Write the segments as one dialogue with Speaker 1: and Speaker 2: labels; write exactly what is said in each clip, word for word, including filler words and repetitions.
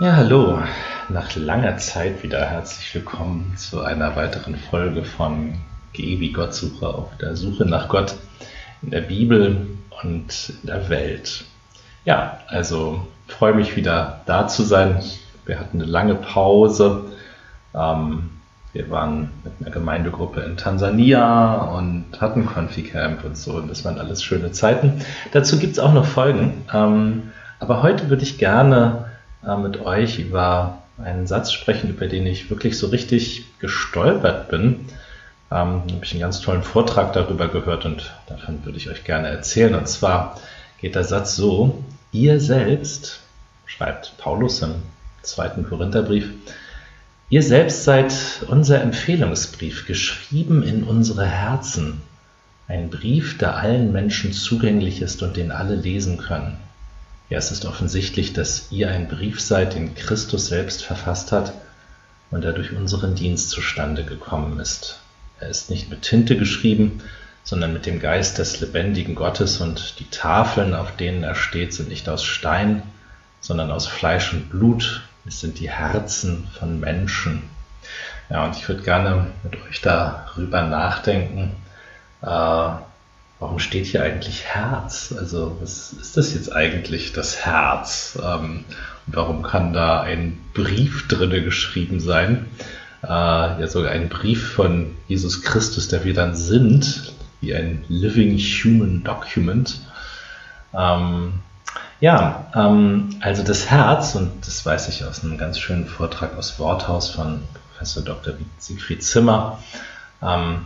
Speaker 1: Ja, hallo. Nach langer Zeit wieder herzlich willkommen zu einer weiteren Folge von Geh wie Gottsucher auf der Suche nach Gott in der Bibel und in der Welt. Ja, also freue mich wieder da zu sein. Wir hatten eine lange Pause. Ähm, wir waren mit einer Gemeindegruppe in Tansania und hatten Konfi-Camp und so. Und das waren alles schöne Zeiten. Dazu gibt es auch noch Folgen. Ähm, aber heute würde ich gerne äh, mit euch über einen Satz sprechen, über den ich wirklich so richtig gestolpert bin. Ähm, da habe ich einen ganz tollen Vortrag darüber gehört und davon würde ich euch gerne erzählen. Und zwar geht der Satz so: Ihr selbst, schreibt Paulus im zweiten Korintherbrief, ihr selbst seid unser Empfehlungsbrief, geschrieben in unsere Herzen. Ein Brief, der allen Menschen zugänglich ist und den alle lesen können. Ja, es ist offensichtlich, dass ihr ein Brief seid, den Christus selbst verfasst hat und der durch unseren Dienst zustande gekommen ist. Er ist nicht mit Tinte geschrieben, sondern mit dem Geist des lebendigen Gottes, und die Tafeln, auf denen er steht, sind nicht aus Stein, sondern aus Fleisch und Blut. Es sind die Herzen von Menschen. Ja, und ich würde gerne mit euch darüber nachdenken, äh, warum steht hier eigentlich Herz? Also was ist das jetzt eigentlich, das Herz? Ähm, und warum kann da ein Brief drinne geschrieben sein? Äh, ja, sogar ein Brief von Jesus Christus, der wir dann sind, wie ein Living Human Document. Ähm, ja, ähm, also das Herz, und das weiß ich aus einem ganz schönen Vortrag aus Worthaus von Professor Doktor Siegfried Zimmer. Ähm,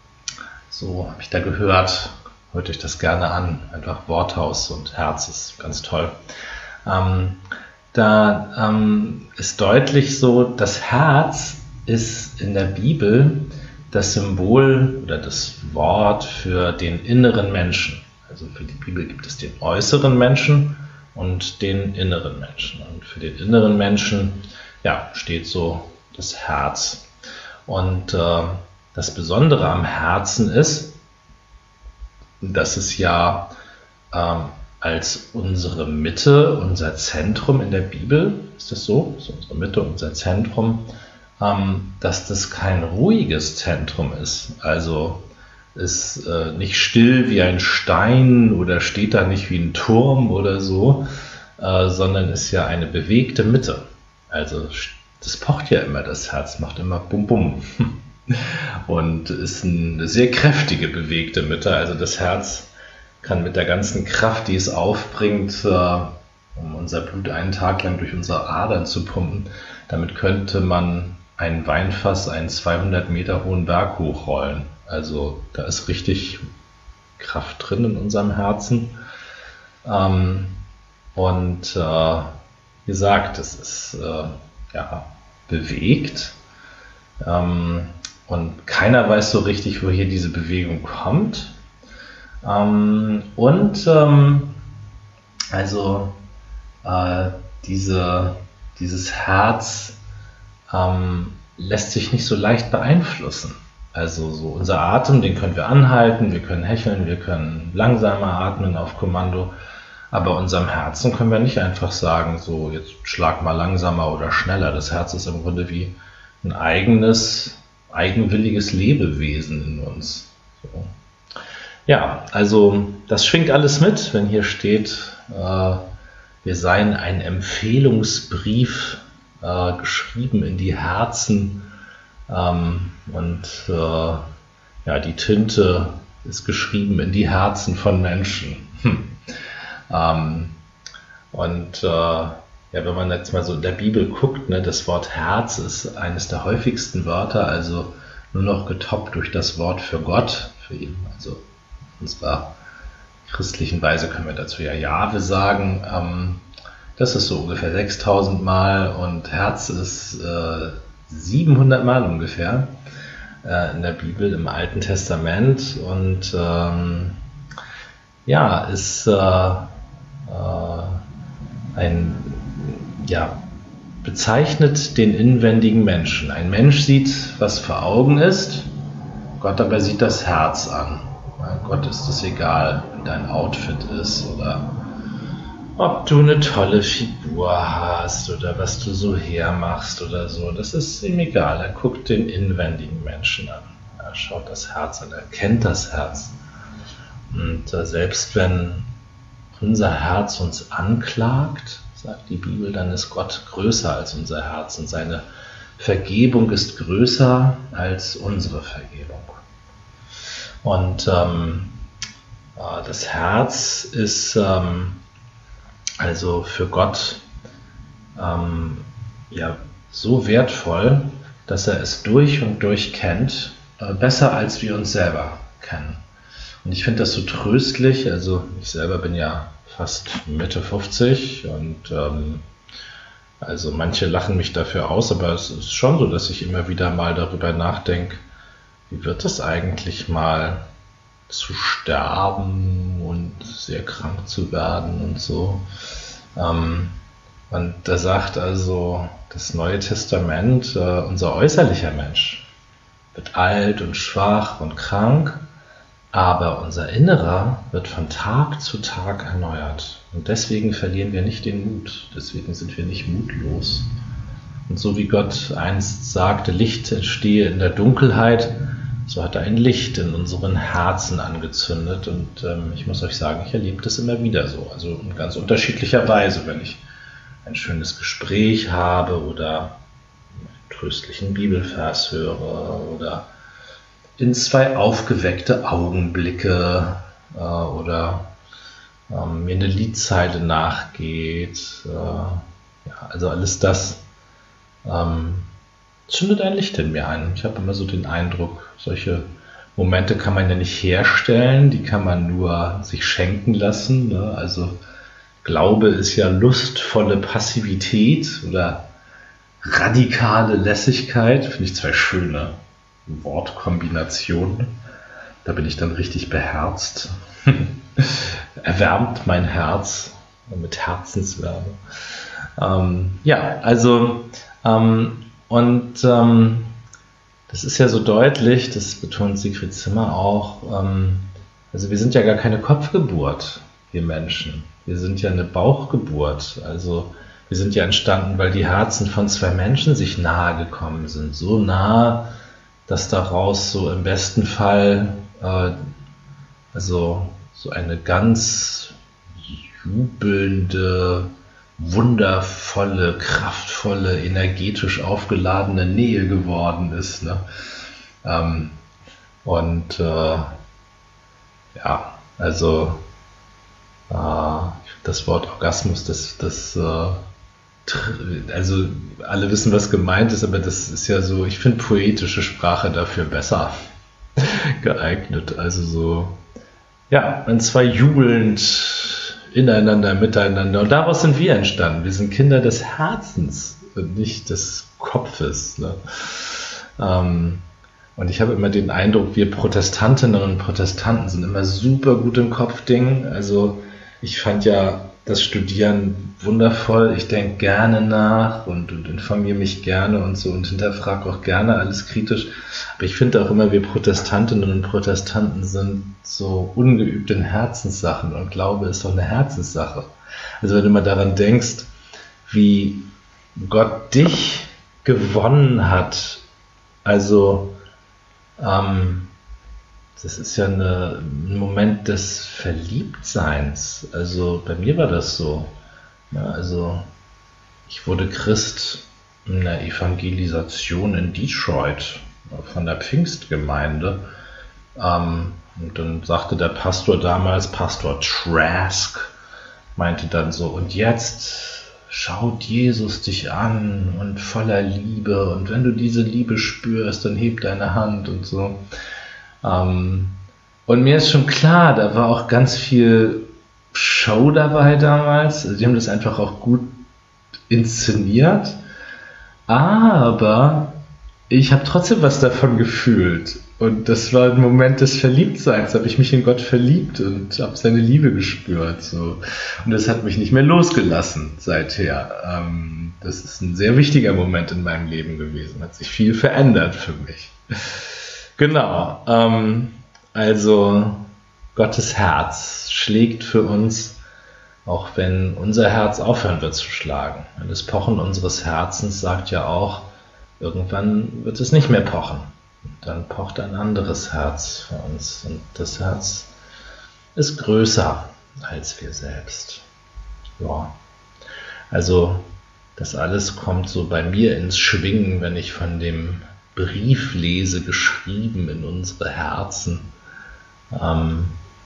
Speaker 1: so habe ich da gehört, hört euch das gerne an, einfach Worthaus und Herz ist ganz toll. Ähm, da ähm, ist deutlich so, das Herz ist in der Bibel das Symbol oder das Wort für den inneren Menschen. Also für die Bibel gibt es den äußeren Menschen und den inneren Menschen. Und für den inneren Menschen, ja, steht so das Herz. Und äh, das Besondere am Herzen ist, dass es ja ähm, als unsere Mitte, unser Zentrum in der Bibel, ist das so? Ist unsere Mitte, unser Zentrum, ähm, dass das kein ruhiges Zentrum ist. Also ist äh, nicht still wie ein Stein oder steht da nicht wie ein Turm oder so, äh, sondern ist ja eine bewegte Mitte. Also das pocht ja immer, das Herz macht immer bum bum. Und ist eine sehr kräftige, bewegte Mitte. Also das Herz kann mit der ganzen Kraft, die es aufbringt, um unser Blut einen Tag lang durch unsere Adern zu pumpen, damit könnte man ein Weinfass einen zweihundert Meter hohen Berg hochrollen. Also da ist richtig Kraft drin in unserem Herzen. Und wie gesagt, es ist ja bewegt. Und keiner weiß so richtig, woher diese Bewegung kommt. Ähm, und ähm, also äh, diese, dieses Herz ähm, lässt sich nicht so leicht beeinflussen. Also so unser Atem, den können wir anhalten, wir können hecheln, wir können langsamer atmen auf Kommando. Aber unserem Herzen können wir nicht einfach sagen, so jetzt schlag mal langsamer oder schneller. Das Herz ist im Grunde wie ein eigenes, eigenwilliges Lebewesen in uns. So. Ja, also das schwingt alles mit, wenn hier steht, äh, wir seien ein Empfehlungsbrief, äh, geschrieben in die Herzen, ähm, und äh, ja, die Tinte ist geschrieben in die Herzen von Menschen. Hm. Ähm, und äh, Ja, wenn man jetzt mal so in der Bibel guckt, ne, das Wort Herz ist eines der häufigsten Wörter, also nur noch getoppt durch das Wort für Gott, für ihn. Also in unserer christlichen Weise können wir dazu ja Jahwe sagen. Ähm, das ist so ungefähr sechstausend Mal und Herz ist äh, siebenhundert Mal ungefähr äh, in der Bibel im Alten Testament und ähm, ja, ist äh, äh, ein Ja, bezeichnet den inwendigen Menschen. Ein Mensch sieht, was vor Augen ist, Gott aber sieht das Herz an. Ja, Gott ist es egal, wie dein Outfit ist oder ob du eine tolle Figur hast oder was du so hermachst oder so, das ist ihm egal. Er guckt den inwendigen Menschen an. Er schaut das Herz an, er kennt das Herz. Und äh, selbst wenn unser Herz uns anklagt, sagt die Bibel, dann ist Gott größer als unser Herz und seine Vergebung ist größer als unsere Vergebung. Und ähm, äh, das Herz ist ähm, also für Gott ähm, ja, so wertvoll, dass er es durch und durch kennt, äh, besser als wir uns selber kennen. Und ich finde das so tröstlich, also ich selber bin ja fast Mitte fünfzig und ähm, also manche lachen mich dafür aus, aber es ist schon so, dass ich immer wieder mal darüber nachdenke, wie wird es eigentlich mal zu sterben und sehr krank zu werden und so. Ähm, und da sagt also das Neue Testament, äh, unser äußerlicher Mensch wird alt und schwach und krank, aber unser Innerer wird von Tag zu Tag erneuert. Und deswegen verlieren wir nicht den Mut. Deswegen sind wir nicht mutlos. Und so wie Gott einst sagte, Licht entstehe in der Dunkelheit, so hat er ein Licht in unseren Herzen angezündet. Und ähm, ich muss euch sagen, ich erlebe das immer wieder so. Also in ganz unterschiedlicher Weise, wenn ich ein schönes Gespräch habe oder einen tröstlichen Bibelvers höre oder in zwei aufgeweckte Augenblicke äh, oder ähm, mir eine Liedzeile nachgeht. Äh, ja, also alles das ähm, zündet ein Licht in mir ein. Ich habe immer so den Eindruck, solche Momente kann man ja nicht herstellen, die kann man nur sich schenken lassen. Ne? Also Glaube ist ja lustvolle Passivität oder radikale Lässigkeit. Finde ich zwei schöne Wortkombinationen. Da bin ich dann richtig beherzt. Erwärmt mein Herz mit Herzenswärme. Ähm, ja, also ähm, und ähm, das ist ja so deutlich, das betont Sigrid Zimmer auch, ähm, also wir sind ja gar keine Kopfgeburt, wir Menschen. Wir sind ja eine Bauchgeburt. Also wir sind ja entstanden, weil die Herzen von zwei Menschen sich nahe gekommen sind. So nah, dass daraus so im besten Fall äh, also so eine ganz jubelnde, wundervolle, kraftvolle, energetisch aufgeladene Nähe geworden ist. Ne? Ähm, und äh, ja, also äh, das Wort Orgasmus, das, das äh, also alle wissen, was gemeint ist, aber das ist ja so, ich finde poetische Sprache dafür besser geeignet. Also so, ja, wenn zwei jubelnd ineinander, miteinander. Und daraus sind wir entstanden. Wir sind Kinder des Herzens und nicht des Kopfes. Ne? Ähm, und ich habe immer den Eindruck, wir Protestantinnen und Protestanten sind immer super gut im Kopfding. Also ich fand ja das Studieren wundervoll. Ich denke gerne nach und, und informiere mich gerne und so und hinterfrage auch gerne alles kritisch. Aber ich finde auch immer, wir Protestantinnen und Protestanten sind so ungeübt in Herzenssachen und Glaube ist doch eine Herzenssache. Also wenn du mal daran denkst, wie Gott dich gewonnen hat, also ähm, das ist ja eine, ein Moment des Verliebtseins. Also bei mir war das so. Ja, also ich wurde Christ in der Evangelisation in Detroit von der Pfingstgemeinde. Ähm, und dann sagte der Pastor damals, Pastor Trask, meinte dann so, und jetzt schaut Jesus dich an und voller Liebe. Und wenn du diese Liebe spürst, dann heb deine Hand und so. Ähm, und mir ist schon klar, da war auch ganz viel Show dabei damals. Also die haben das einfach auch gut inszeniert. Aber ich habe trotzdem was davon gefühlt. Und das war ein Moment des Verliebtseins. Da habe ich mich in Gott verliebt und habe seine Liebe gespürt. So. Und das hat mich nicht mehr losgelassen seither. Ähm, das ist ein sehr wichtiger Moment in meinem Leben gewesen. Hat sich viel verändert für mich. Genau, ähm, also Gottes Herz schlägt für uns auch wenn unser Herz aufhören wird zu schlagen. Und das Pochen unseres Herzens sagt ja auch, irgendwann wird es nicht mehr pochen. Und dann pocht ein anderes Herz für uns. Und das Herz ist größer als wir selbst. Ja, also das alles kommt so bei mir ins Schwingen, wenn ich von dem Brief lese, geschrieben in unsere Herzen. Ähm,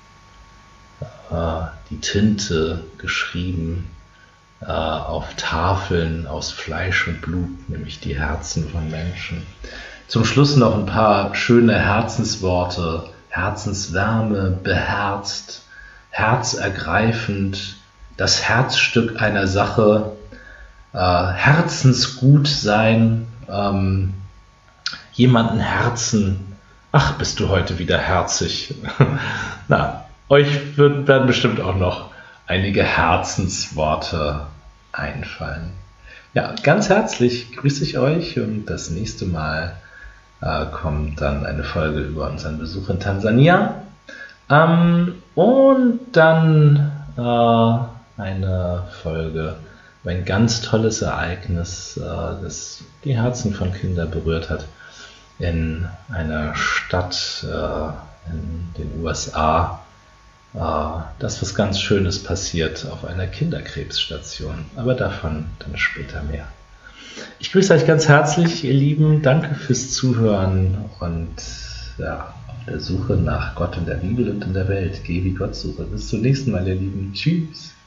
Speaker 1: äh, die Tinte geschrieben äh, auf Tafeln aus Fleisch und Blut, nämlich die Herzen von Menschen. Zum Schluss noch ein paar schöne Herzensworte. Herzenswärme, beherzt, herzergreifend, das Herzstück einer Sache, äh, herzensgut sein, ähm, jemanden herzen. Ach, bist du heute wieder herzig. Na, euch wird, werden bestimmt auch noch einige Herzensworte einfallen. Ja, ganz herzlich grüße ich euch und das nächste Mal äh, kommt dann eine Folge über unseren Besuch in Tansania. Ähm, und dann äh, eine Folge über ein ganz tolles Ereignis, äh, das die Herzen von Kindern berührt hat, in einer Stadt äh, in den U S A. Äh, das was ganz Schönes passiert auf einer Kinderkrebsstation. Aber davon dann später mehr. Ich grüße euch ganz herzlich, ihr Lieben. Danke fürs Zuhören und ja, auf der Suche nach Gott in der Bibel und in der Welt. Geh wie Gott suche. Bis zum nächsten Mal, ihr Lieben. Tschüss.